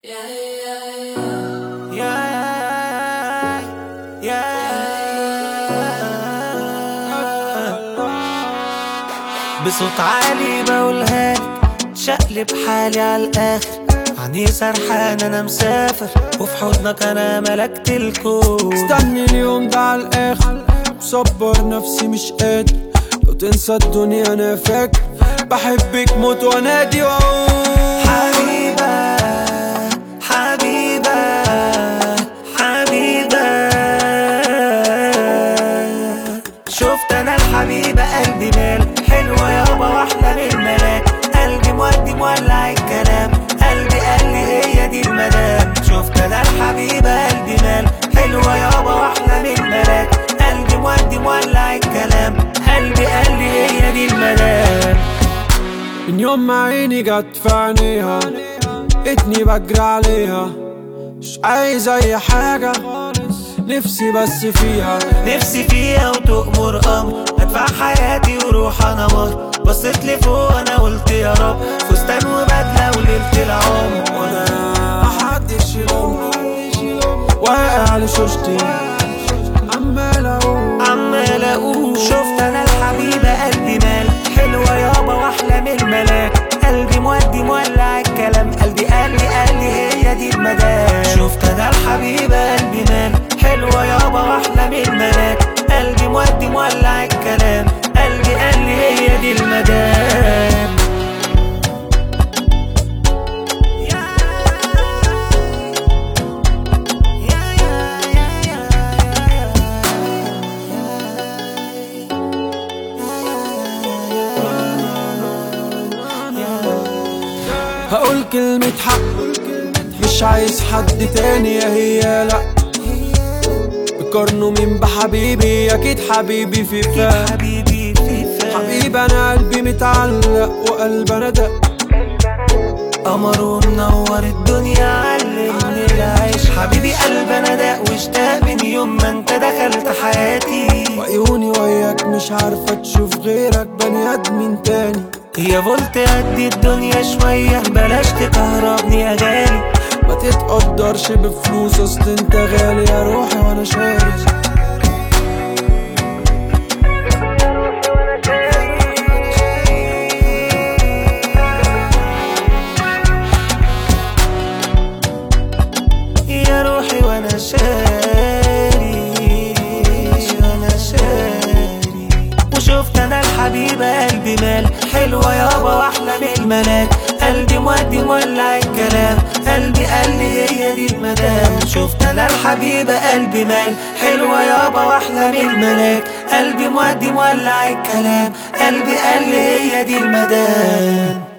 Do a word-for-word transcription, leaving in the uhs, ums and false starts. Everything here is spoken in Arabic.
بصوت عالي بقولها لك، شقلب حالي على الاخر، عني سرحان انا مسافر، وفي حضنك انا ملكت الكون. استني اليوم ده على الاخر، مصبر نفسي مش قادر، لو تنسى الدنيا انا فاكر، بحبك موت وانادي واقول حبيبة حبيبة حبيبة. شفت انا الحبيبة قلبي مال، حلوة يابا واحلى من الملاك، قلبي مودي مولع الكلام، قلبي قال لي هي دي المدام. شفت انا الحبيبة قلبي مال، حلوة يابا واحلى من الملاك، قلبي مودي مولع الكلام، قلبي قال لي هي دي المدام. من يوم ما عيني جت في عينيها اتني بجري عليها، مش عايز اي حاجة نفسي بس فيها، نفسي فيها وتؤمر امر، ادفع حياتي وروح انمر. بصيت لي فوق انا قلت يا رب، فستان وبدله وليله العمر، وانا محدش يلومني واقع لشوشتي عمال اقول عمال اقول. شفت انا الحبيبه قلبي مال، حلوه يابا واحلى من الملاك، قلبي مودي مولع الكلام، قلبي قال لي قال لي هي دي المدام. شفت انا الحبيبه قلبي مال، حلوه يابا واحلى من الملاك، قلبي مودي مولع الكلام، قلبي قال لي هي دي المدام. هقول كلمة حق، مش عايز حد تاني يا هي لأ، بقارنه مين بحبيبي؟ أكيد حبيبي في فا حبيبي في فا حبيبي أنا قلبي متعلق وقلب أنا دق، قمر ومنور الدنيا علمني العيش، حبيبي قلب انا داق واشتاق من يوم ما انت دخلت حياتي، وعيوني وياك مش عارفة تشوف غيرك بني آدمين تاني. يا فولت قدي الدنيا شوية، بلاش تكهربني يا غالي، ما تتقدرش بفلوس اصل انت غالي يا روحي وانا شاري. يا روحي وانا شاري وانا شاري. وشفت انا الحبيبة قلبي مال، حلوة يابا واحلى من الملاك، قلبي مودي مولع الكلام، قلبي قال لي هي دي المدام. شفت انا الحبيبة قلبي مال، حلوة يابا واحلى من الملاك، قلبي مودي مولع الكلام، قلبي قال لي هي دي المدام.